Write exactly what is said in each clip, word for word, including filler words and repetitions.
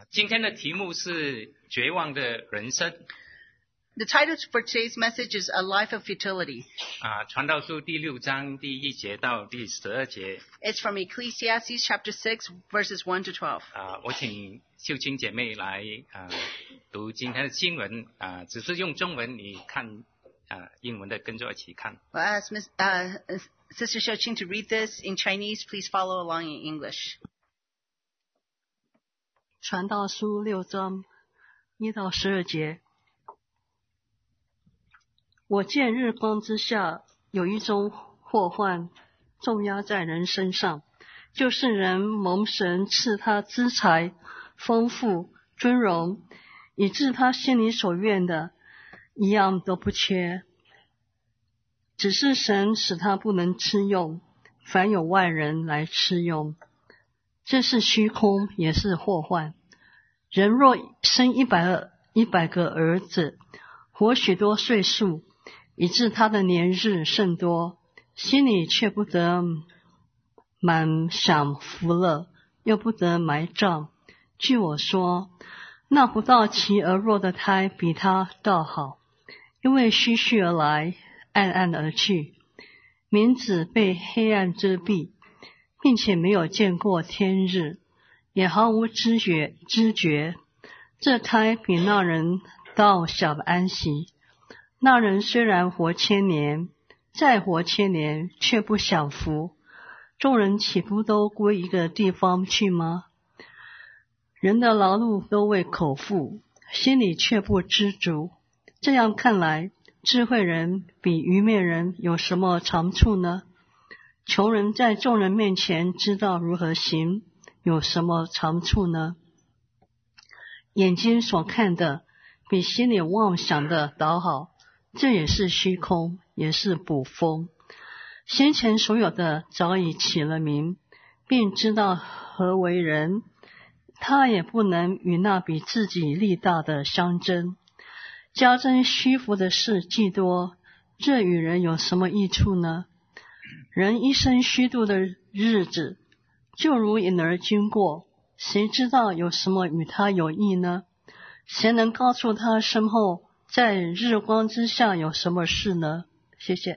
今天的题目是绝望的人生。 The title for today's message is A Life of Futility. 啊，传道书第六章第一节到第十二节。 It's from Ecclesiastes chapter six, verses one to twelve. 啊，我请秀清姐妹来啊读今天的经文啊，只是用中文，你看啊英文的跟着一起看。 Well, I ask Miss, uh, Sister Xiaoqing to read this in Chinese. Please follow along in English. 传道书六章一到十二节。我见日光之下有一种祸患重压在人身上，就是人蒙神赐他资财、丰富、尊荣，以致他心里所愿的一样都不缺，只是神使他不能吃用，反有外人来吃用。这是虚空，也是祸患。人若生一百个一百个儿子，活许多岁数，以致他的年日甚多，心里却不得满享福乐，又不得埋葬。据我说，那不到其而弱的胎比他倒好，因为虚虚而来，暗暗而去，民子被黑暗遮蔽，并且没有见过天日，也毫无知觉知觉。这胎比那人倒小的安息。那人虽然活千年，再活千年，却不享福。众人岂不都归一个地方去吗？人的劳碌都为口腹，心里却不知足。这样看来，智慧人比愚昧人有什么长处呢？穷人在众人面前知道如何行，有什么长处呢？眼睛所看的比心里妄想的倒好，这也是虚空，也是捕风。先前所有的早已起了名，并知道何为人，他也不能与那比自己力大的相争。加增虚浮的事既多，这与人有什么益处呢？人一生虚度的日子，就如影儿经过，谁知道有什么与他有益呢？谁能告诉他身后在日光之下有什么事呢？谢谢。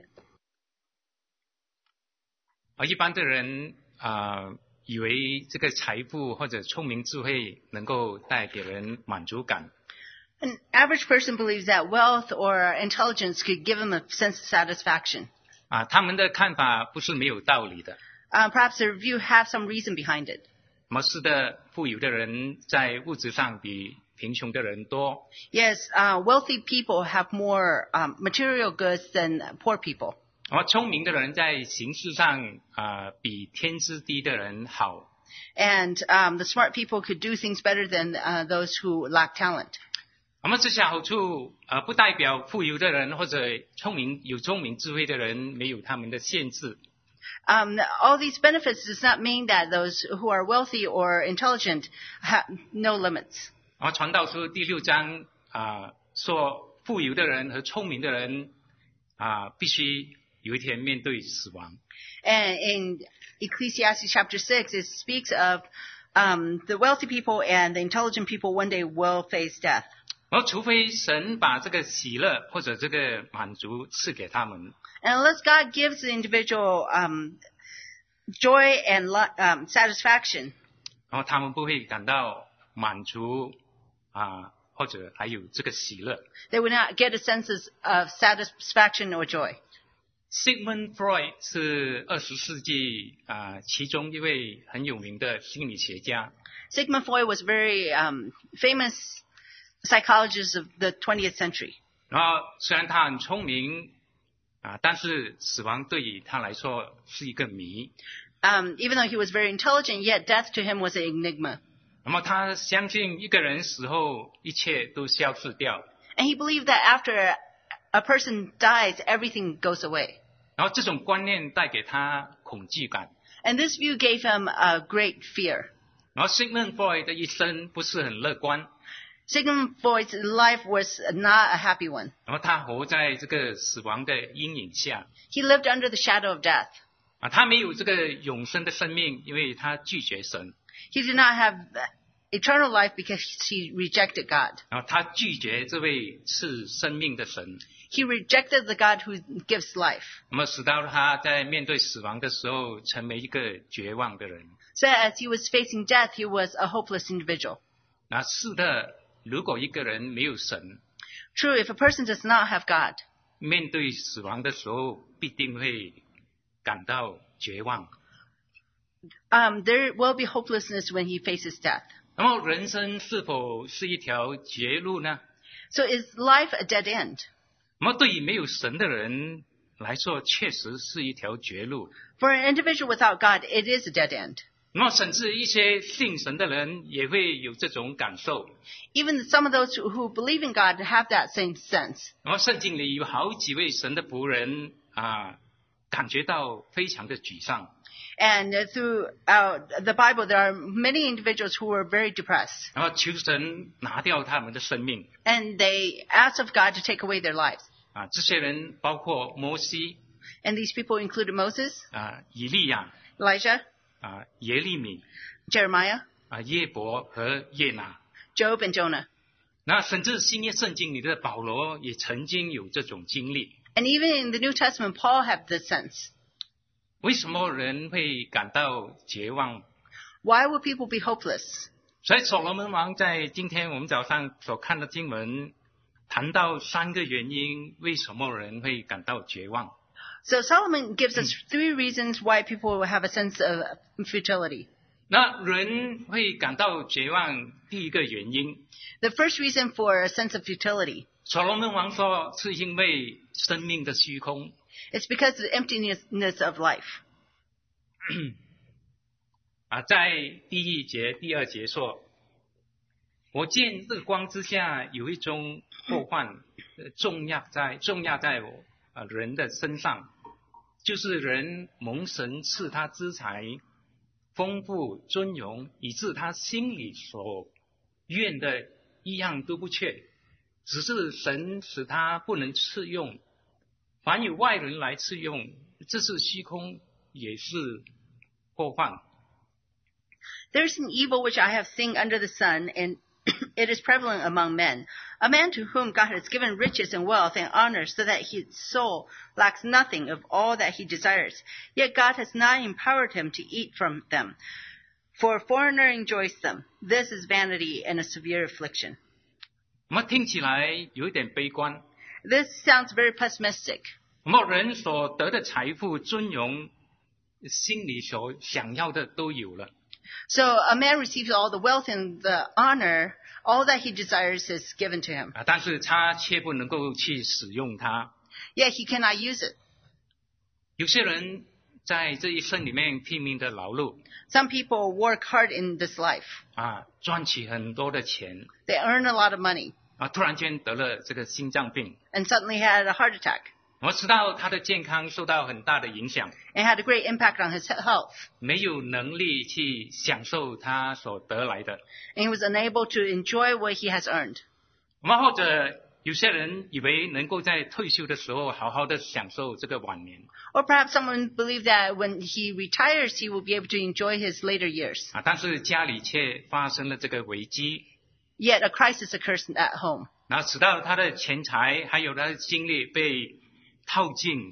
而一般的人啊、呃，以为这个财富或者聪明智慧能够带给人满足感。 An average person believes that wealth or intelligence could give him a sense of satisfaction. 啊，他们的看法不是没有道理的。 Uh, perhaps their view have some reason behind it. 某是的，富有的人在物质上比贫穷的人多。 Yes, uh, wealthy people have more um, material goods than poor people. 而聪明的人在形式上啊、呃，比天资低的人好。 And um, the smart people could do things better than uh, those who lack talent. 那么这些好处呃，不代表富有的人或者聪明有聪明智慧的人没有他们的限制。 Um, all these benefits does not mean that those who are wealthy or intelligent have no limits. 而传道书第六章啊、呃、说，富有的人和聪明的人啊、呃，必须有一天面对死亡。 And in Ecclesiastes chapter six, it speaks of um, the wealthy people and the intelligent people one day will face death. 而除非神把这个喜乐或者这个满足赐给他们。 And unless God gives the individual um, joy and um, satisfaction, 然后他们不会感到满足啊，或者还有这个喜乐。 they would not get a sense of satisfaction or joy. Sigmund Freud 是二十世纪啊其中一位很有名的心理学家。 Sigmund Freud was a very um, famous psychologist of the twentieth century. 然后虽然他很聪明啊，但是死亡对于他来说是一个谜。 Um, even though he was very intelligent, yet death to him was an enigma. 那么他相信一个人死后一切都消失掉。 And he believed that after a person dies, everything goes away. 然后这种观念带给他恐惧感。 And this view gave him a great fear. 然后 Sigmund Freud 的一生不是很乐观。 Sigmund Freud's life was not a happy one. 然后他活在这个死亡的阴影下。 He lived under the shadow of death. 啊，他没有这个永生的生命，因为他拒绝神。 He did not have eternal life because he rejected God. 然后他拒绝这位赐生命的神， He rejected the God who gives life. 那么使到他在面对死亡的时候成为一个绝望的人。 So as he was facing death, he was a hopeless individual. 那是的，如果一个人没有神， True, if a person does not have God, 面对死亡的时候必定会感到绝望。 um, there will be hopelessness when he faces death. 那么人生是否是一条绝路呢？ So is life a dead end? 那么对于没有神的人来说，确实是一条绝路。 For an individual without God, it is a dead end. 那么甚至一些信神的人也会有这种感受。 Even some of those who, who believe in God have that same sense. 那么圣经里有好几位神的仆人啊，感觉到非常的沮丧。 And uh, throughout the Bible, there are many individuals who are very depressed. 然后求神拿掉他们的生命 And they ask of God to take away their lives. 啊！这些人包括摩西 And these people included Moses, 啊、以利亚 Elijah, 啊、耶利米 Jeremiah, 啊、耶伯和耶拿。 Job, and Jonah. 那甚至新约圣经里的保罗也曾经有这种经历。 And even in the New Testament, Paul had this sense. 为什么人会感到绝望？ Why would people be hopeless? 所以所罗门王在今天我们早上所看的经文谈到三个原因，为什么人会感到绝望。 So Solomon gives us three reasons why people will have a sense of futility. 那人会感到绝望，第一个原因， The first reason for a sense of futility 所罗门王说是因为生命的虚空。 is because of the emptiness of life. 啊，在第一节、第二节说，我见日光之下有一种祸患，呃重压在重压在我啊、呃、人的身上，就是人蒙神赐他资财、丰富、尊荣，以致他心里所愿的一样都不缺，只是神使他不能赐用。凡有外人来赐用，这是虚空，也是祸患。 There is an evil which I have seen under the sun, and it is prevalent among men. A man to whom God has given riches and wealth and honor, so that his soul lacks nothing of all that he desires. Yet God has not empowered him to eat from them. For a foreigner enjoys them. This is vanity and a severe affliction. 那么听起来有一点悲观。 This sounds very pessimistic. 那么人所得的财富、尊荣，心里所想要的都有了。 So a man receives all the wealth and the honor, all that he desires is given to him. 啊，但是他却不能够去使用它。 Yet he cannot use it. 有些人在这一生里面拼命的劳碌， Some people work hard in this life. 啊，赚取很多的钱， They earn a lot of money, 啊，突然间得了这个心脏病， and suddenly had a heart attack, 我知道他的健康受到很大的影响， and had a great impact on his health. 没有能力去享受他所得来的。 And he was unable to enjoy what he has earned. 那么或者有些人以为能够在退休的时候好好的享受这个晚年， Or perhaps someone believed that when he retires, he will be able to enjoy his later years. 啊，但是家里却发生了这个危机， Yet a crisis occurs at home. 然后使到他的钱财还有他的精力被套尽。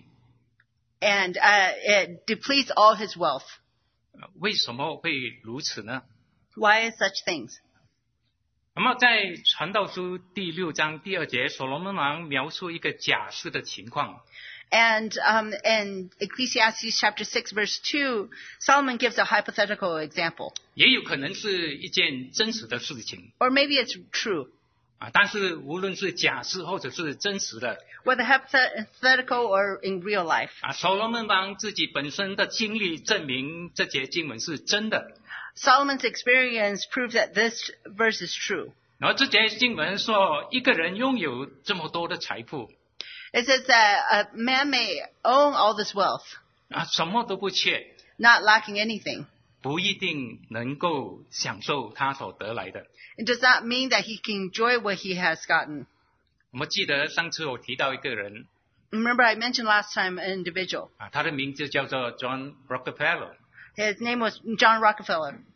And uh, it depletes all his wealth. 呃为什么会如此呢？ Why is such things? 那么在传道书第六章第二节，所罗门王描述一个假设的情况。 And um, in Ecclesiastes chapter six, verse two, Solomon gives a hypothetical example. 也有可能是一件真实的事情 Or maybe it's true. 啊，但是无论是假设或者是真实的 Whether hypothetical or in real life. 啊，所罗门王自己本身的经历证明这节经文是真的。 Solomon's experience proves that this verse is true. 然后这节经文说，一个人拥有这么多的财富 It says that a man may own all this wealth, 啊，什么都不缺， not lacking anything. 不一定能够享受他所得来的。 It does not mean that he can enjoy what he has gotten. 我们记得上次我提到一个人 Remember I mentioned last time an individual. 啊，他的名字叫做 John Rockefeller。 His name was John Rockefeller.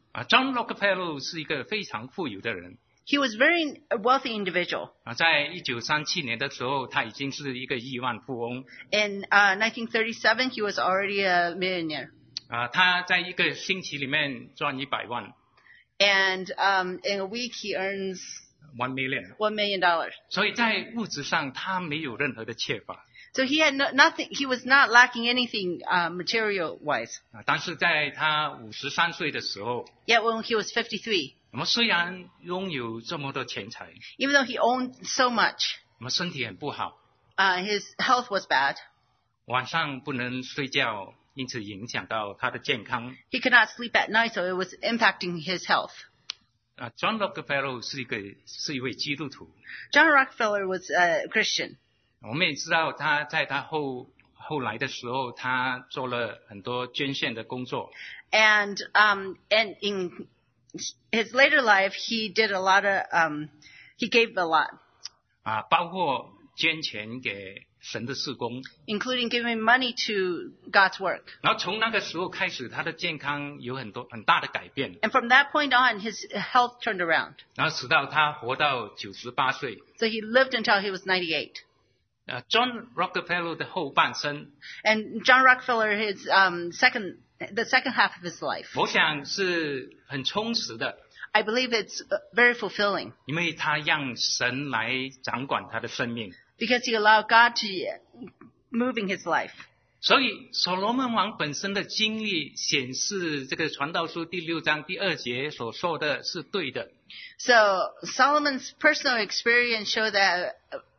啊 ，John Rockefeller 是一个非常富有的人。 He was very a wealthy individual. 啊，在一九三七年的时候，他已经是一个亿万富翁。 In uh, nineteen thirty-seven, he was already a millionaire. 啊，他在一个星期里面赚一百万 And um, in a week, he earns ，one million。 one million dollars. 所以在物质上，他没有任何的缺乏。 So he had no, nothing. He was not lacking anything uh, material-wise. 啊，但是在他五十三岁的时候， Yet when he was fifty-three, 那么虽然拥有这么多钱财， even though he owned so much, 那么身体很不好， uh, his health was bad. 晚上不能睡觉，因此影响到他的健康。 He could not sleep at night, so it was impacting his health. 啊 ，John Rockefeller 是一个是一位基督徒。 John Rockefeller was a Christian. 我们也知道他在他后后来的时候，他做了很多捐献的工作。 And um, and in his later life, he did a lot of, um, he gave a lot, 啊，包括捐钱给神的事工。 including giving money to God's work. 然后从那个时候开始，他的健康有很多很大的改变， And from that point on, his health turned around. 然后使到他活到九十八岁。 So he lived until he was ninety-eight. 呃 ，John Rockefeller 的后半生， And John Rockefeller, his um, second, the second half of his life, 我想是很充实的， I believe it's uh, very fulfilling 因为他让神来掌管他的生命。 because he allowed God to move in his life. 所以所罗门王本身的经历显示，这个传道书第六章第二节所说的是对的。 So Solomon's personal experience show that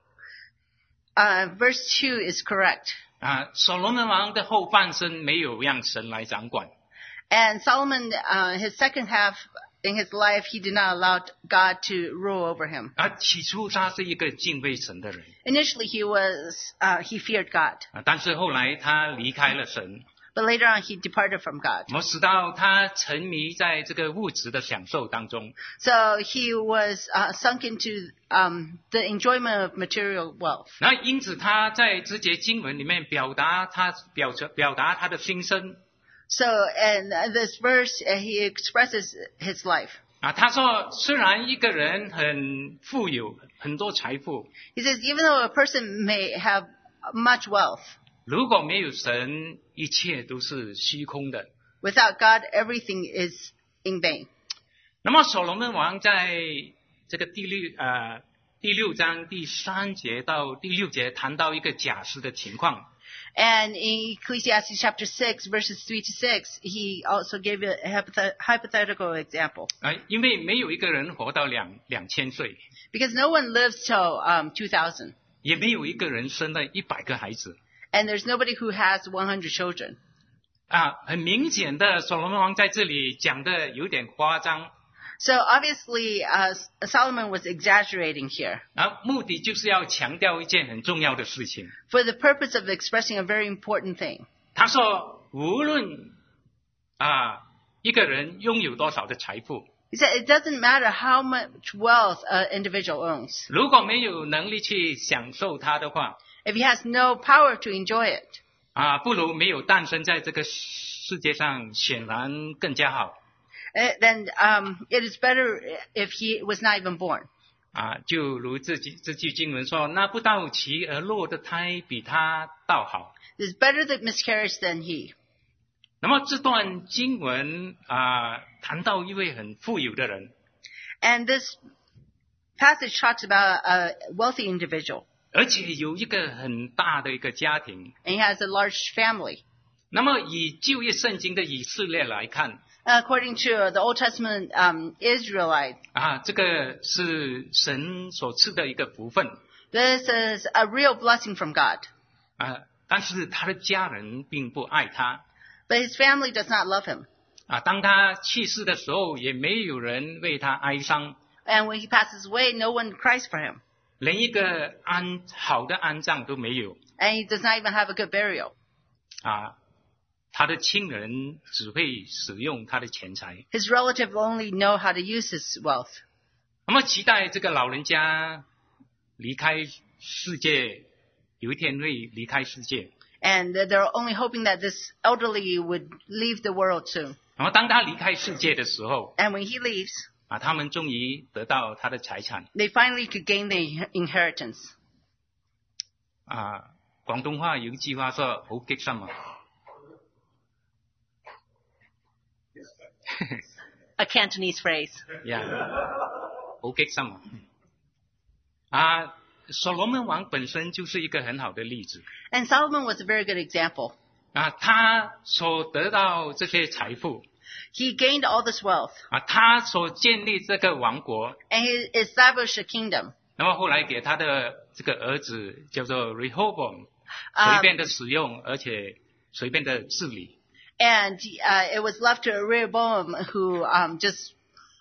uh, verse two is correct. 啊，所罗门王的后半生没有让神来掌管， And Solomon, uh, his second half in his life, he did not allow God to rule over him. 而起初他是一个敬畏神的人， Initially, he was uh, he feared God, 啊，但是后来他离开了神， but later on, he departed from God. 我使到他沉迷在这个物质的享受当中， So he was uh, sunk into um, the enjoyment of material wealth. 那因此他在这节经文里面表达他表表达他的心声 So in this verse, uh, he expresses his life. 啊，他说虽然一个人很富有，很多财富， He says, even though a person may have much wealth, 如果没有神，一切都是虚空的。 without God, everything is in vain. 那么所罗门王在这个第六呃第六章第三节到第六节谈到一个假释的情况。 And in Ecclesiastes chapter six, verses three to six, he also gave a hypothet- hypothetical example. 啊，因为没有一个人活到两两千岁， Because no one lives till um, two thousand. 也没有一个人生了一百个孩子。 And there's nobody who has one hundred children. 啊，很明显的，所罗门王在这里讲的有点夸张， So obviously, uh, Solomon was exaggerating here 啊，目的就是要强调一件很重要的事情。 for the purpose of expressing a very important thing. 他说，无论啊一个人拥有多少的财富， He said it doesn't matter how much wealth an individual owns. 如果没有能力去享受它的话， If he has no power to enjoy it, 啊，不如没有诞生在这个世界上，显然更加好。 eh, then um, it is better if he was not even born. 啊，就如这句这句经文说，那不到齐而落的胎比他倒好。 It is better that miscarriage than he. 那么这段经文啊，谈到一位很富有的人， And this passage talks about a wealthy individual, 而且有一个很大的一个家庭。 and he has a large family. 那么以旧约圣经的以色列来看， According to the Old Testament um, Israelite, 啊，这个是神所赐的一个福分 this is a real blessing from God. 啊，但是他的家人并不爱他 But his family does not love him. 啊。当他去世的时候，也没有人为他哀伤， And when he passes away, no one cries for him. 连一个安好的安葬都没有 And he does not even have a good burial. 啊。他的亲人只会使用他的钱财， His relative only know how to use his wealth. 那么期待这个老人家离开世界，有一天会离开世界 And they're only hoping that this elderly would leave the world soon. 然后当他离开世界的时候， And when he leaves, 啊，他们终于得到他的财产。 they finally could gain the inheritance. 啊，廣東話有一句話說好激心啊。 A Cantonese phrase. Yeah. 好激心啊！啊，所羅門王本身就是一個很好的例子。 And Solomon was a very good example. 啊，他所得到這些財富， He gained all this wealth, 啊，他所建立這個王國， and he established a kingdom. 那麼後來給他的這個兒子叫做 Rehoboam， Um, 隨便的使用，而且隨便的治理。 And uh, it was left to Rehoboam, who um, just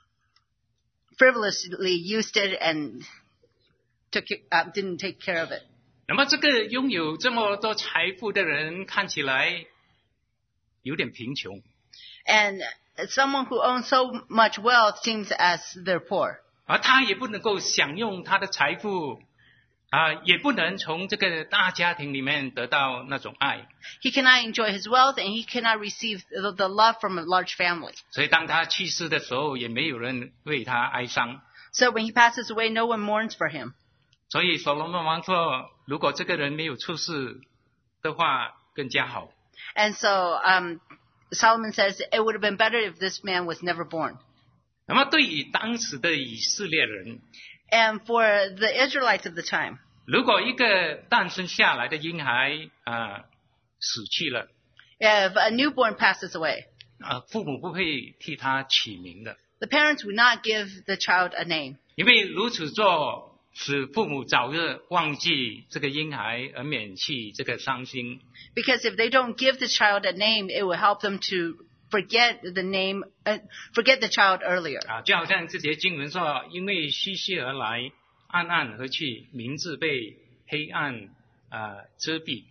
frivolously used it and took it, uh, didn't take care of it. 那麼這個擁有這麼多財富的人看起來有點貧窮。 And someone who owns so much wealth seems as they're poor. 而他也不能夠享用他的財富，啊，也不能從這個大家庭裡面得到那種愛。 He cannot enjoy his wealth, and he cannot receive the, the love from a large family. 所以當他去世的時候，也沒有人為他哀傷。 So when he passes away, no one mourns for him. 所以所羅門王說，如果這個人沒有出世的話，更加好。 And so um, Solomon says it would have been better if this man was never born. 那麼對於當時的以色列人， And for the Israelites of the time, 如果一個誕生下來的嬰孩啊死去了， if a newborn passes away, 啊，父母不會替他起名的， the parents would not give the child a name, 因為如此做使父母早日忘記這個嬰孩，而免去這個傷心。 because if they don't give the child a name, it will help them to forget the name, uh, forget the child earlier. 啊，就好像這節經文說，因為虛虛而來，暗暗而去，名字被黑暗啊遮蔽。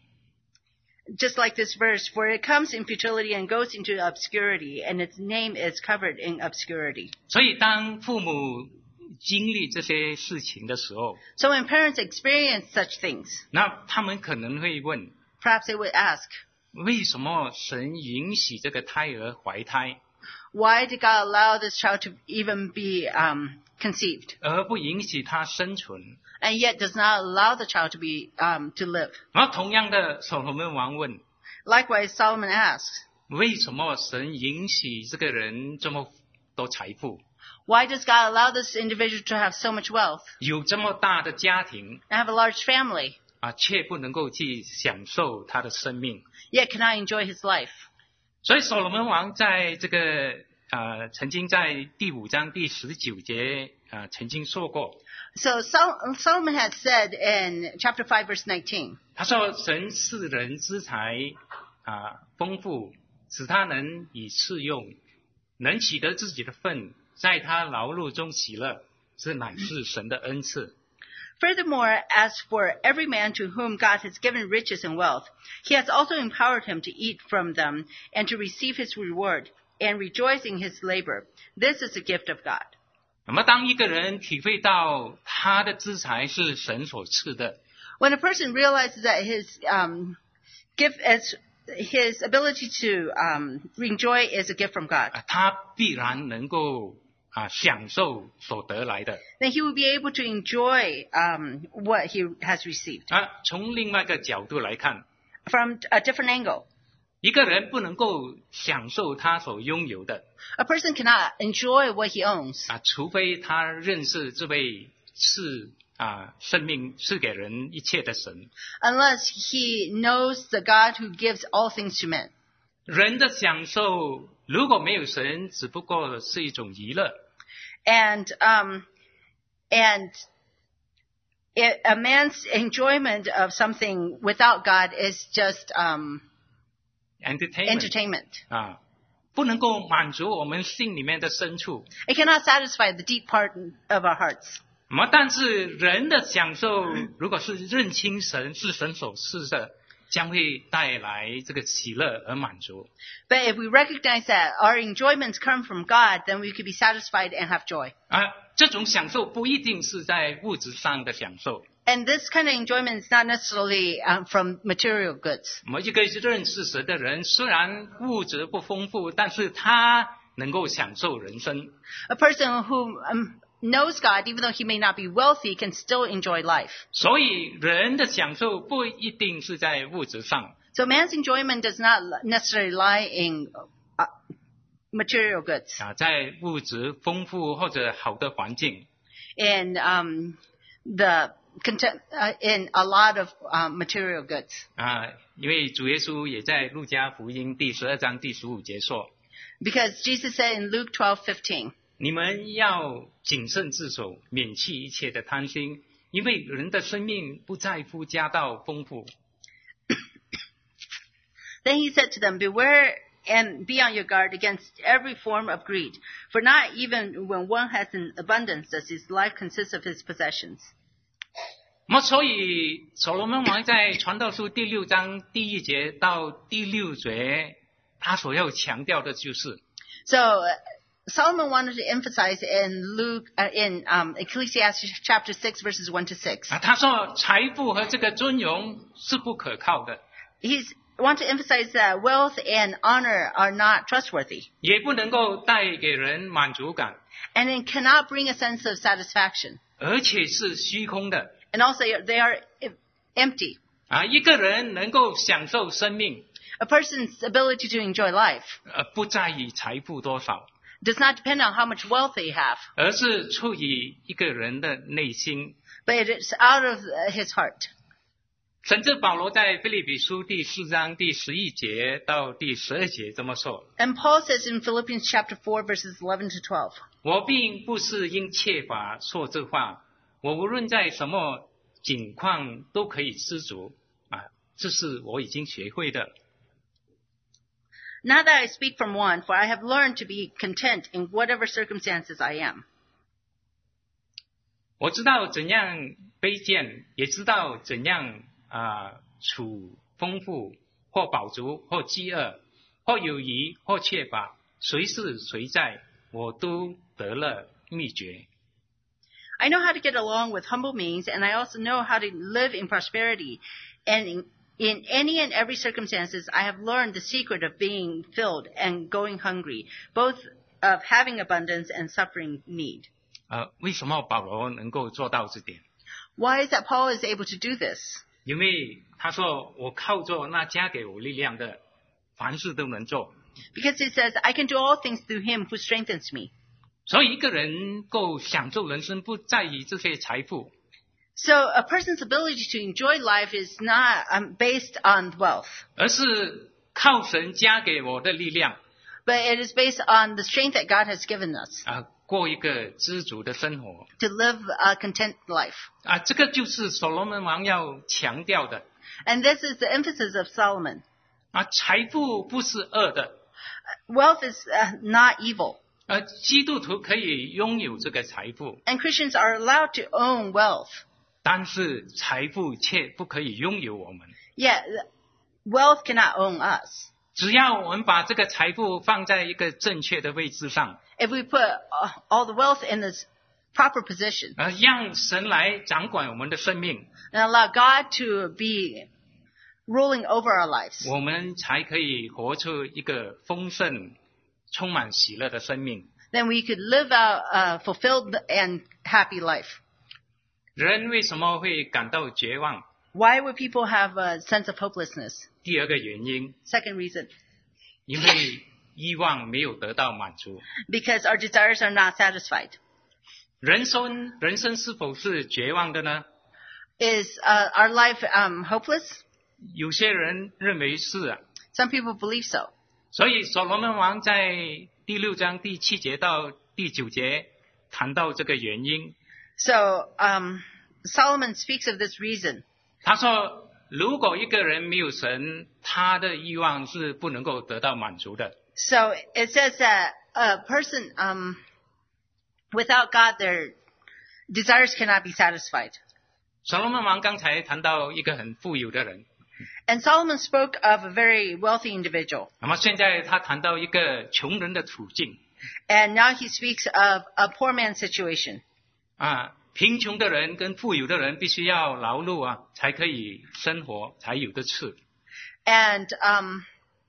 Just like this verse, for it comes in futility and goes into obscurity, and its name is covered in obscurity. 所以當父母經歷這些事情的時候， So when parents experience such things, 那他們可能會問， perhaps they would ask, 為什麼神允許這個胎兒懷胎， why did God allow this child to even be um, conceived, 而不允許他生存？ and yet does not allow the child to be um, to live? 然後同樣的，所羅門王問， Likewise, Solomon asks, 為什麼神允許這個人這麼多財富， why does God allow this individual to have so much wealth 有這麼大的家庭， and have a large family, 啊，卻不能夠去享受他的生命？ yet cannot enjoy his life? 所以所羅門王在這個呃曾經在第五章第十九節啊、呃、曾經說過， So Sol- Solomon had said in chapter five, verse nineteen, 他說神賜人資財啊豐富，使他能以次用，能取得自己的份，在他勞碌中喜樂，這乃是神的恩賜。 Furthermore, as for every man to whom God has given riches and wealth, he has also empowered him to eat from them and to receive his reward and rejoice in his labor. This is a gift of God. 那麼當一個人體會到他的資財是神所賜的， When a person realizes that his um, gift, as his ability to um, enjoy is a gift from God, 啊他必然能夠啊享受所得來的。 then he will be able to enjoy um, what he has received. 啊，從另外一個角度來看， From a different angle, 一個人不能夠享受他所擁有的 a person cannot enjoy what he owns 啊，除非他認識這位是啊生命賜給人一切的神。 unless he knows the God who gives all things to men. 人的享受如果沒有神，只不過是一種娛樂。 And um, and it, a man's enjoyment of something without God is just um, entertainment, entertainment. 啊，不能夠滿足我們心裡面的深處。 It cannot satisfy the deep part of our hearts. 那麼，但是人的享受，如果是認清神是神所賜的，將會帶來這個喜樂而滿足。 But if we recognize that our enjoyments come from God, then we could be satisfied and have joy. 啊，這種享受不一定是在物質上的享受， And this kind of enjoyment is not necessarily um, from material goods. 我们一个认识神的人，虽然物质不丰富，但是他能够享受人生。 A person who um, knows God, even though he may not be wealthy, can still enjoy life. 所以人的享受不一定是在物质上， So man's enjoyment does not necessarily lie in uh, material goods, 啊，在物质丰富或者好的环境。 in um, the content, uh, in a lot of um, material goods. 啊，因为主耶稣也在路加福音第十二章第十五节说， Because Jesus said in Luke twelve fifteen, 你们要谨慎自守，免弃一切的贪心，因为人的生命不在乎家道丰富。 then he said to them, beware and be on your guard against every form of greed, for not even when one has an abundance does his life consist of his possessions. 那么，所以所罗门王在传道书第六章第一节到第六节，他所要强调的就是， So uh, Solomon wanted to emphasize in Luke, uh, in um, Ecclesiastes chapter six, verses one to six. 啊，他说财富和这个尊荣是不可靠的， He's want to emphasize that wealth and honor are not trustworthy, 也不能够带给人满足感， and it cannot bring a sense of satisfaction. 而且是虚空的。 And also, they are empty. 啊，一个人能够享受生命， A person's ability to enjoy life 呃，不在于财富多少， does not depend on how much wealth they have, 而是出于一个人的内心。 but it is out of uh, his heart. 甚至保罗在腓立比书第四章第十一节到第十二节这么说： And Paul says in Philippians chapter four, verses eleven to twelve, 我并不是因切法说这话，我无论在什么境况都可以知足啊，这是我已经学会的。 Not that I speak from want, for I have learned to be content in whatever circumstances I am. 我知道怎样卑贱，也知道怎样啊处丰富或饱足或饥饿或有余或缺乏，谁是谁在，我都得了秘诀。 I know how to get along with humble means, and I also know how to live in prosperity. And in, in any and every circumstances, I have learned the secret of being filled and going hungry, both of having abundance and suffering need. 呃，为什么保罗能够做到这点？ Why is that Paul is able to do this? 因为他说：“我靠着那加给我力量的，凡事都能做。” Because he says, I can do all things through him who strengthens me. 所以一个人够享受人生，不在于这些财富， So a person's ability to enjoy life is not um, based on wealth, 而是靠神加给我的力量 but it is based on the strength that God has given us 啊，过一个知足的生活 to live a content life. 啊，这个就是所罗门王要强调的 And this is the emphasis of Solomon. 啊，财富不是恶的， Wealth is uh, not evil, 呃，基督徒可以拥有这个财富， and Christians are allowed to own wealth. 但是财富却不可以拥有我们。 Yet, wealth cannot own us. 只要我们把这个财富放在一个正确的位置上， If we put uh, all the wealth in its proper position 呃，让神来掌管我们的生命， and allow God to be ruling over our lives, 我们才可以活出一个丰盛、充满喜乐的生命。 then we could live out a fulfilled and happy life. 人为什么会感到绝望？ Why would people have a sense of hopelessness? 第二个原因， Second reason, 因为欲望没有得到满足。 because our desires are not satisfied. 人生人生是否是绝望的呢？ Is uh, our life um, hopeless? 有些人认为是啊。 Some people believe so. 所以所罗门王在第六章第七节到第九节谈到这个原因。 So um, Solomon speaks of this reason. 他说，如果一个人没有神，他的欲望是不能够得到满足的。 So it says that a person um, without God, their desires cannot be satisfied. 所罗门王刚才谈到一个很富有的人， And Solomon spoke of a very wealthy individual. 那么现在他谈到一个穷人的处境 And now he speaks of a poor man's situation. 啊。 贫穷的人跟富有的人必须要劳碌啊，才可以生活，才有的吃。 And um,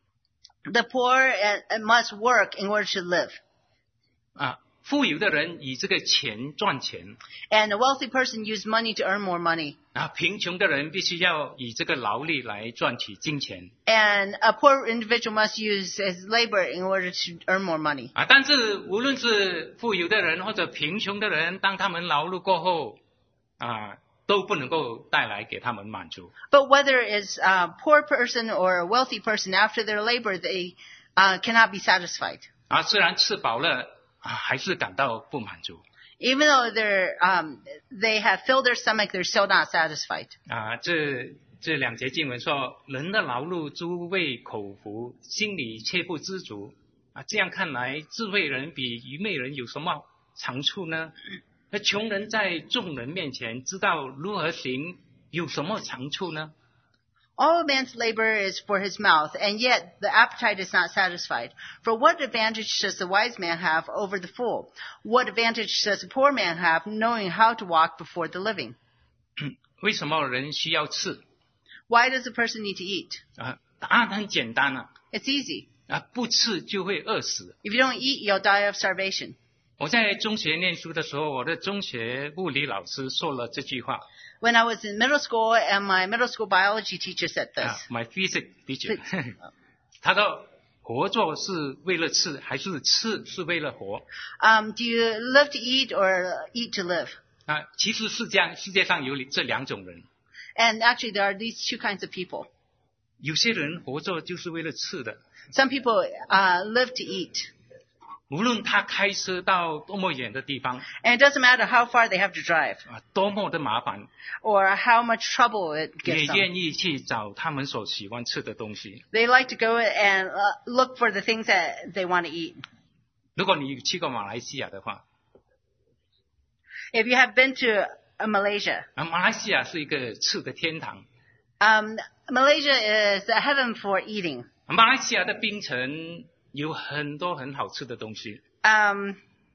the poor uh, must work in order to live. 啊，富有的人以这个钱赚钱。 And a wealthy person uses money to earn more money. 啊，贫穷的人必须要以这个劳力来赚取金钱。 And a poor individual must use his labor in order to earn more money. 啊，但是无论是富有的人或者贫穷的人，当他们劳碌过后，啊，都不能够带来给他们满足。 But whether it's a poor person or a wealthy person, after their labor, they uh, cannot be satisfied. 啊，虽然吃饱了，啊，还是感到不满足。 Even though they're, um, they have filled their stomach, they're still not satisfied. 啊，这这两节经文说，人的劳碌诸为口腹，心里却不知足。啊，这样看来，智慧人比愚昧人有什么长处呢？那穷人在众人面前知道如何行，有什么长处呢？ All man's labor is for his mouth, and yet the appetite is not satisfied. For what advantage does the wise man have over the fool? What advantage does the poor man have, knowing how to walk before the living? 为什么人需要吃？ Why does a person need to eat? 啊，答案很简单啊， It's easy. 啊，不吃就会饿死。 If you don't eat, you'll die of starvation. 我在中学念书的时候，我的中学物理老师说了这句话。 When I was in middle school, and my middle school biology teacher said this. 啊 ，my physics teacher，他说活着是为了吃，还是吃是为了活？ Um, do you live to eat or eat to live? 啊，其实是这样，世界上有这两种人。 And actually, there are these two kinds of people. 有些人活着就是为了吃的， Some people uh, live to eat. 无论他开车到多么远的地方， And it doesn't matter how far they have to drive 啊，多么的麻烦， or how much trouble it 也 gives them. 愿意去找他们所喜欢吃的东西。 They like to go and uh, look for the things that they want to eat. 如果你去过马来西亚的话， If you have been to uh, Malaysia, 啊，马来西亚是一个吃的天堂。 um, Malaysia is a heaven for eating. 马来西亚的槟城有很多很好吃的东西。 Um,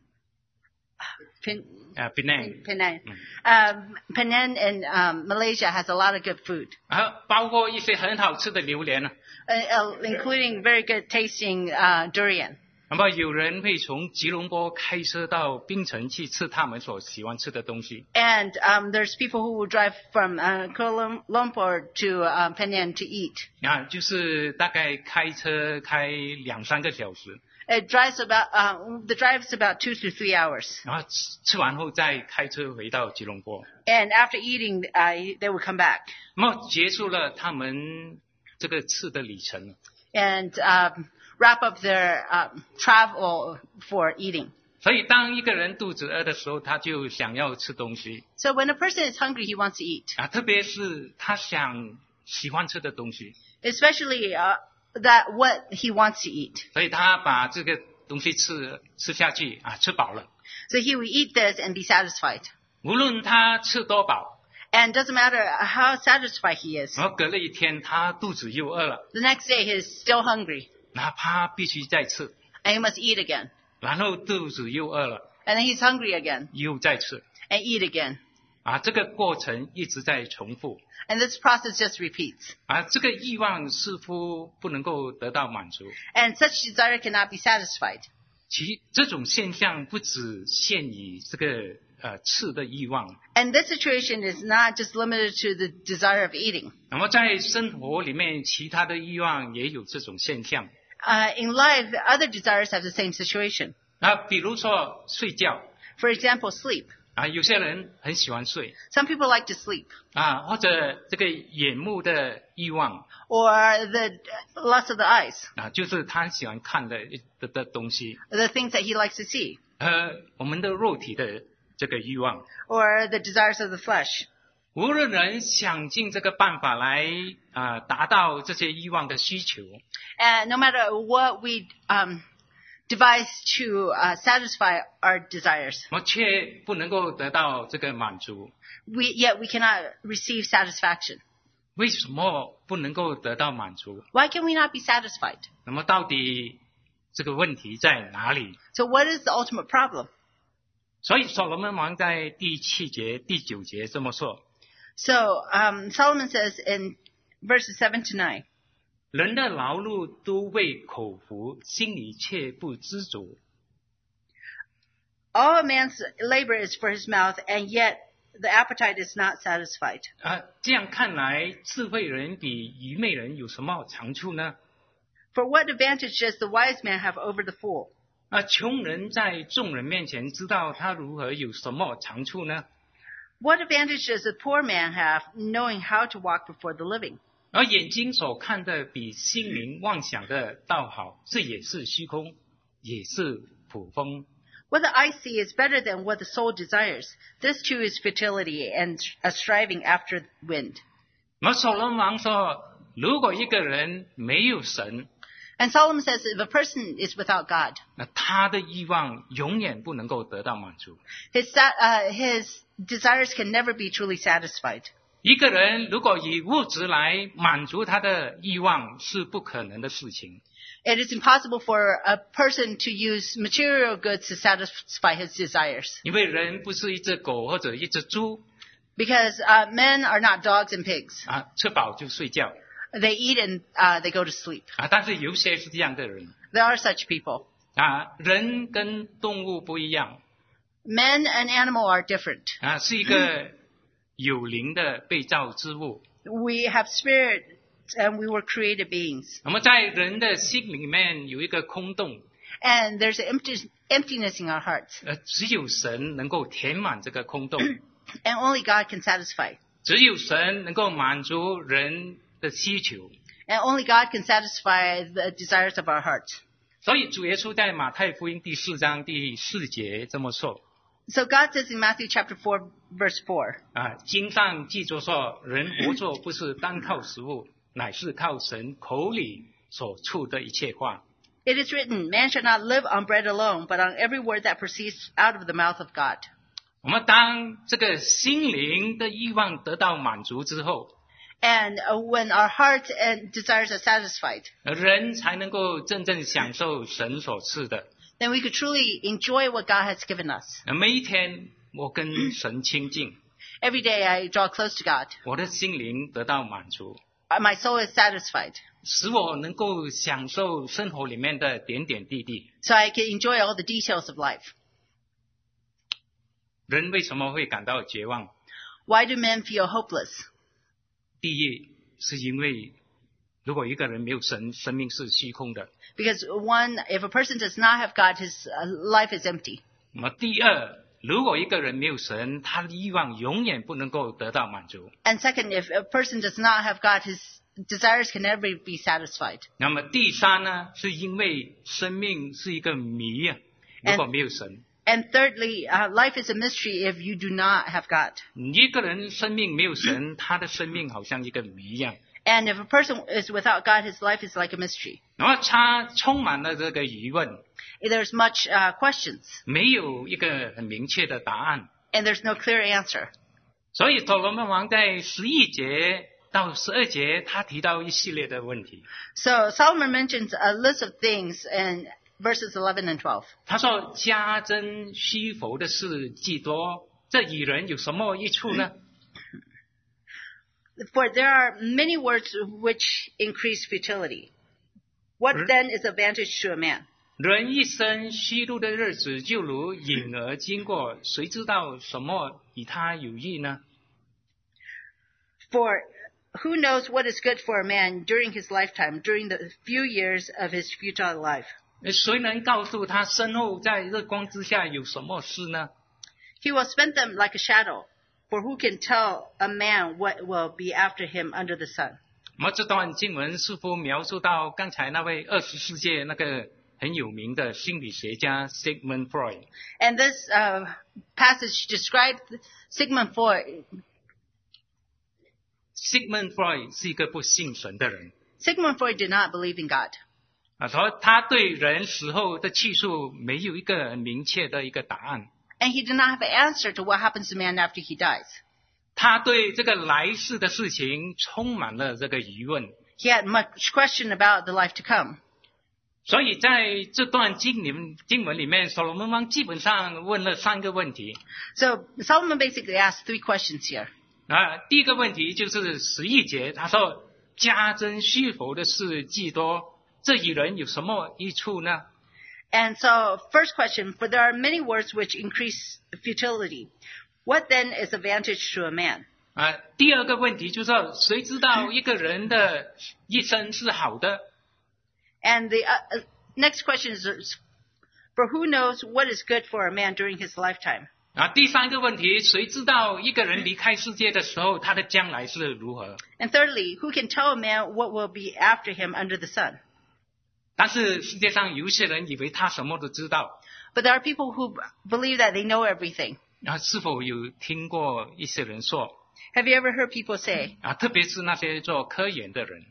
Pen- 啊 ，Penang， Penang. Um, Penang in um, Malaysia has a lot of good food, 啊，包括一些很好吃的榴莲啊。 uh, uh, including very good tasting uh, durian. 那么有人会从吉隆坡开车到槟城去吃他们所喜欢吃的东西。 And um, there's people who will drive from uh, Kuala Lumpur to uh, Penang to eat. 啊，就是大概开车开两三个小时， It drives about uh, the drive is about two to three hours. 然后吃吃完后再开车回到吉隆坡， And after eating, uh, they would come back 那么结束了他们这个吃的旅程。 and um, wrap up their uh, travel for eating. 所以当一个人肚子饿的时候，他就想要吃东西 So when a person is hungry, he wants to eat, 啊，特别是他想喜欢吃的东西， especially uh, that what he wants to eat. 所以他把这个东西吃吃下去啊，吃饱了， So he will eat this and be satisfied. 无论他吃多饱。 And it doesn't matter how satisfied he is. 然后隔了一天，他肚子又饿了， The next day, he is still hungry, 哪怕必须再吃， and he must eat again. 然后肚子又饿了， And then he's hungry again, 又再吃， and eat again. 啊，这个过程一直在重复， And this process just repeats. 啊，这个欲望似乎不能够得到满足。 And such desire cannot be satisfied. 其这种现象不只限于这个呃吃的欲望， And this situation is not just limited to the desire of eating. 那么在生活里面，其他的欲望也有这种现象。 Uh, in life, other desires have the same situation. 啊，比如说睡觉， For example, sleep. 啊，有些人很喜欢睡， Some people like to sleep. 啊，或者这个眼目的欲望， Or the lust of the eyes. 啊，就是他喜欢看的的的东西， The things that he likes to see. 呃，我们的肉体的这个欲望， Or the desires of the flesh. 无论人想尽这个办法来啊、呃、达到这些欲望的需求， And no matter what we um, devise to uh, satisfy our desires, 我却不能够得到这个满足。 we, yet we cannot receive satisfaction. 为什么不能够得到满足？ Why can we not be satisfied? 那么到底这个问题在哪里？ So what is the ultimate problem? 所以所罗门王在第七节、第九节这么说。 So um, Solomon says in verses seven to nine, 人的劳碌都为口服，心里却不知足。 all a man's labor is for his mouth, and yet the appetite is not satisfied. 啊，这样看来，智慧人比愚昧人有什么长处呢？ For what advantage does the wise man have over the fool? 啊，穷人在众人面前知道他如何有什么长处呢？ What advantage does the poor man have knowing how to walk before the living? 而眼睛所看的比心灵妄想的倒好，这也是虚空，也是捕风。 What the eye see is better than what the soul desires. This too is futility and a striving after wind. 那么所罗门王说，如果一个人没有神， And Solomon says if a person is without God, 那他的欲望永远不能够得到满足。 his, sa- uh, his desires can never be truly satisfied. 一个人如果以物质来满足他的欲望，是不可能的事情。 It is impossible for a person to use material goods to satisfy his desires. 因为人不是一只狗或者一只猪 Because uh, men are not dogs and pigs. 啊，吃饱就睡觉 They eat and uh, they go to sleep. 啊。但是有些是这样的人 There are such people. 啊，人跟动物不一样 Men and animal are different. 啊，是一个有灵的被造之物。 We have spirit and we were created beings. 那么在人的心里面有一个空洞， And there's an empty, emptiness in our hearts. 呃，只有神能够填满这个空洞， And only God can satisfy. 只有神能够满足人的需求。 And only God can satisfy the desires of our hearts. 所以主耶稣在马太福音第四章第四节这么说 So God says in Matthew chapter four, verse four, 啊，经上记着说，人活着不是单靠食物，乃是靠神口里所出的一切话。 It is written, man shall not live on bread alone, but on every word that proceeds out of the mouth of God. 我们当这个心灵的欲望得到满足之后， And uh, when our hearts and desires are satisfied, 人才能够真正享受神所赐的。 then we could truly enjoy what God has given us. 每一天我跟神亲近， Every day I draw close to God. 我的心灵得到满足， Uh, My soul is satisfied. 使我能够享受生活里面的点点滴滴。 So I can enjoy all the details of life. 人为什么会感到绝望？ Why do men feel hopeless? 第一，是因为如果一个人没有神，生命是虚空的。 Because one, if a person does not have God, his uh, life is empty. 那么第二，如果一个人没有神，他的欲望永远不能够得到满足。 And second, if a person does not have God, his desires can never be satisfied. 那么第三呢，是因为生命是一个谜啊，如果没有神。 And thirdly, uh, life is a mystery if you do not have God. 一个人生命没有神，他的生命好像一个谜一样。 And if a person is without God, his life is like a mystery. 然后他充满了这个疑问， There's much uh, questions, 没有一个很明确的答案。 and there's no clear answer. 所以所罗门王在十一节到十二节，他提到一系列的问题。 So Solomon mentions a list of things in verses eleven and twelve. 他说：“加增虚浮的事既多，这与人有什么益处呢？ For there are many words which increase futility. What then is advantage to a man? 人一生虚度的日子，就如影儿经过，谁知道什么与他有益呢？ For who knows what is good for a man during his lifetime, during the few years of his futile life? 谁能告诉他身后在日光之下有什么事呢？ He will spend them like a shadow. For who can tell a man what will be after him under the sun? 我们这段经文似乎描述到刚才那位二十世纪那个很有名的心理学家 Sigmund Freud。 And this uh, passage describes Sigmund Freud. Sigmund Freud 是一个不信神的人 Sigmund Freud did not believe in God. 啊，所以他对人死后的去处没有一个很明确的一个答案。 And he did not have an answer to what happens to man after he dies. 他对这个来世的事情充满了这个疑问。 He had much question about the life to come. 所以在这段经里面经文里面，所罗门王基本上问了三个问题。 So Solomon basically asked three questions here. 啊，第一个问题就是十一节，他说加增虚浮的事既多，这与人有什么益处呢？ And so, first question, for there are many words which increase futility. What then is advantage to a man? 啊，第二个问题就是说，谁知道一个人的一生是好的？ And the uh, uh, next question is, for who knows what is good for a man during his lifetime? 啊，第三个问题，谁知道一个人离开世界的时候，他的将来是如何？ And thirdly, who can tell a man what will be after him under the sun? 但是世界上有一些人以为他什么都知道。 But there are people who believe that they know everything. 啊，是否有听过一些人说？ Have you ever heard people say, 啊，特别是那些做科研的人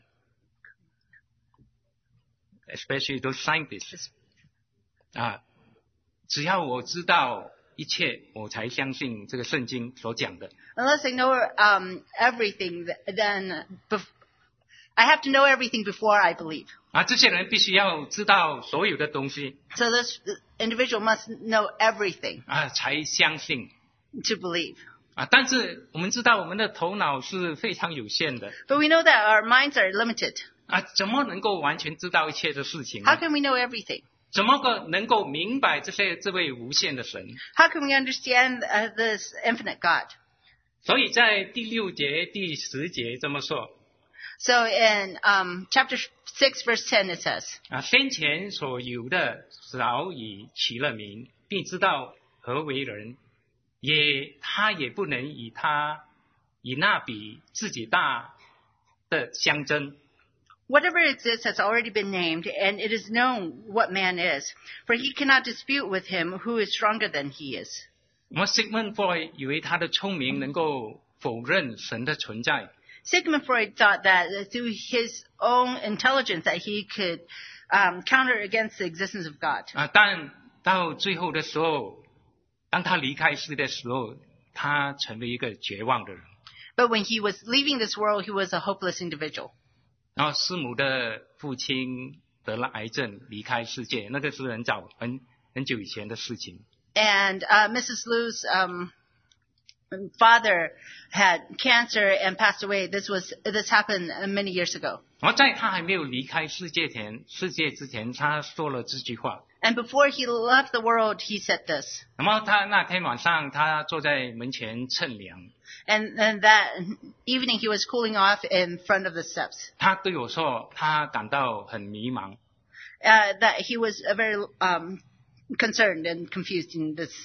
，especially those scientists， 啊，只要我知道一切，我才相信这个圣经所讲的。 unless I know um, everything, then bef- I have to know everything before I believe. 啊，这些人必须要知道所有的东西 So this individual must know everything 啊，才相信 to believe. 啊。但是我们知道我们的头脑是非常有限的 But we know that our minds are limited. 啊，怎么能够完全知道一切的事情 How 呢？ can we know everything? 怎么个能够明白这些这位无限的神？ How can we understand uh, this infinite God? 所以在第六节、第十节这么说 So in um, chapter six, verse ten, it says, 啊，先前所有的早已起了名，并知道何为人，也他也不能以他以那比自己大的相争。 Whatever exists has already been named, and it is known what man is, for he cannot dispute with him who is stronger than he is. 我们 Sigmund Freud 以为他的聪明能够否认神的存在， Sigmund Freud thought that through his own intelligence that he could um, counter against the existence of God. 啊，但到最后的时候，当他离开世的时候，他成为一个绝望的人。 But when he was leaving this world, he was a hopeless individual. 然后师母的父亲得了癌症，离开世界，那个是很早很很久以前的事情。 And uh, Missus Liu's um, father had cancer and passed away. This was this happened many years ago. 然后在他还没有离开世界前，世界之前，他说了这句话。 And before he left the world, he said this. 那么他那天晚上，他坐在门前乘凉， And, and that evening, he was cooling off in front of the steps. 他对我说，他感到很迷茫。 Uh, that he was uh, very um, concerned and confused in this.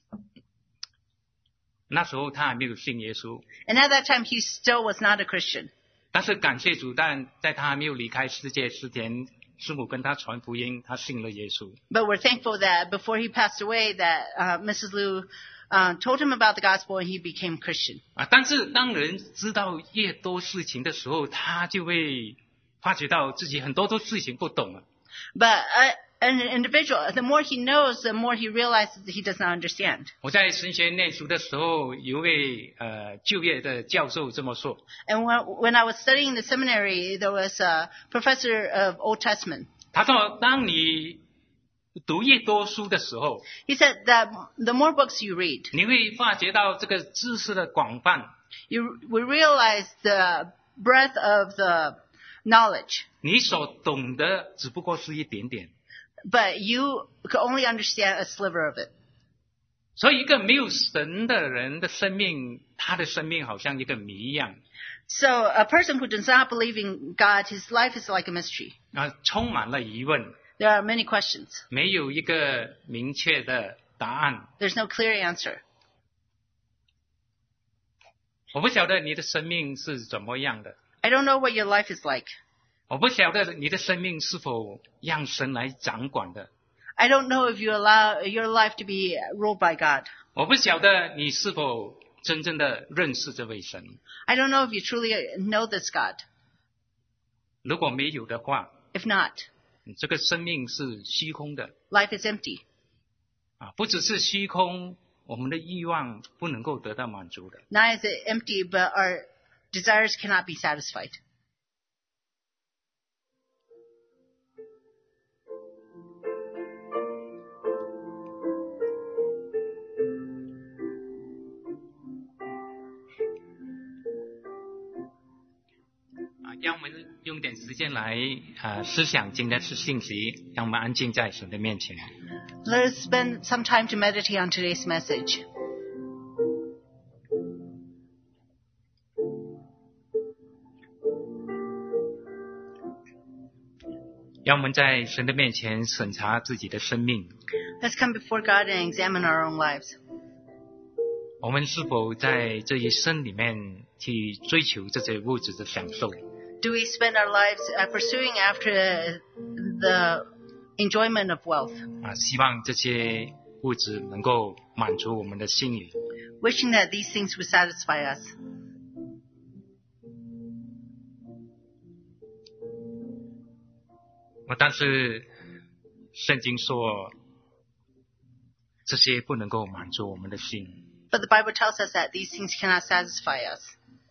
那时候他还没有信耶稣， And at that time, he still was not a Christian. 但是感谢主，但在他还没有离开世界之前，师母跟他传福音，他信了耶稣。 But we're thankful that before he passed away, that uh, Missus Liu uh, told him about the gospel and he became Christian. 啊，但是当人知道越多事情的时候，他就会发觉到自己很多的事情不懂了。 But uh, an individual, the more he knows, the more he realizes that he does not understand. 我在神学念书的时候，有一位呃就业的教授这么说， And when, when I was studying the seminary, there was a professor of Old Testament. 他说，当你读越多书的时候， He said that the more books you read, 你会发觉到这个知识的广泛， you will realize the breadth of the knowledge. 你所懂的只不过是一点点。 But you could only understand a sliver of it. 所以，一个没有神的人的生命，他的生命好像一个谜一样 So a person who does not believe in God, his life is like a mystery. 啊，充满了疑问， There are many questions. 没有一个明确的答案。 There's no clear answer. 我不晓得你的生命是怎么样的， I don't know what your life is like. 我不晓得你的生命是否让神来掌管的， I don't know if you allow your life to be ruled by God. 我不晓得你是否真正的认识这位神。 I don't know if you truly know this God. 如果没有的话， If not, 你这个生命是虚空的 life is empty. 啊，不只是虚空，我们的欲望不能够得到满足的。 Not is it empty, but our desires cannot be satisfied. 让我们用点时间来呃思想今天的信息，让我们安静在神的面前。 Let us spend some time to meditate on today's message. 让我们在神的面前审查自己的生命， Let's come before God and examine our own lives. 我们是否在这一生里面去追求这些物质的享受？ Do we spend our lives uh, pursuing after the enjoyment of wealth, 啊，希望这些物质能够满足我们的心灵。 wishing that these things would satisfy us? 我但是圣经说，这些不能够满足我们的心， But the Bible tells us that these things cannot satisfy us.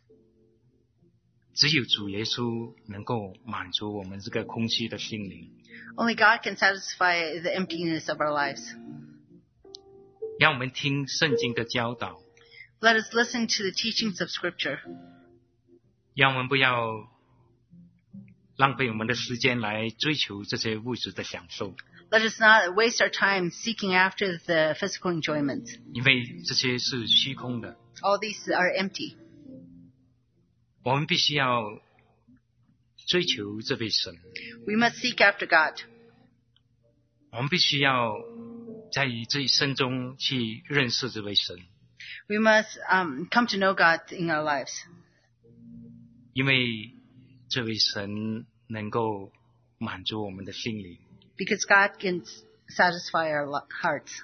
只有主耶稣能够满足我们这个空虚的心灵。 Only God can satisfy the emptiness of our lives. 让我们听圣经的教导， Let us listen to the teachings of Scripture. 让我们不要浪费我们的时间来追求这些物质的享受， Let us not waste our time seeking after the physical enjoyment. 因为这些是虚空的。 All these are empty. 我们必须要追求这位神， We must seek after God. 我们必须要在这一生中去认识这位神， We must um, come to know God in our lives. 因为这位神能够满足我们的心灵。 Because God can satisfy our lo- hearts.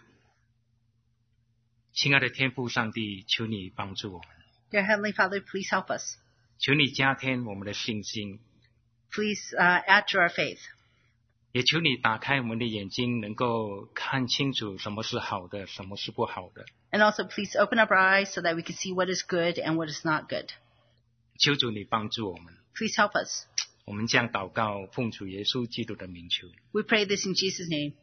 亲爱的天父上帝，求你帮助我们， Dear Heavenly Father, please help us. 求你加添我们的信心， Please uh, add to our faith. 也求你打开我们的眼睛，能够看清楚什么是好的，什么是不好的。 And also please open up our eyes so that we can see what is good and what is not good. 求主你帮助我们， Please help us. 我们将祷告奉主耶稣基督的名求。 We pray this in Jesus' name.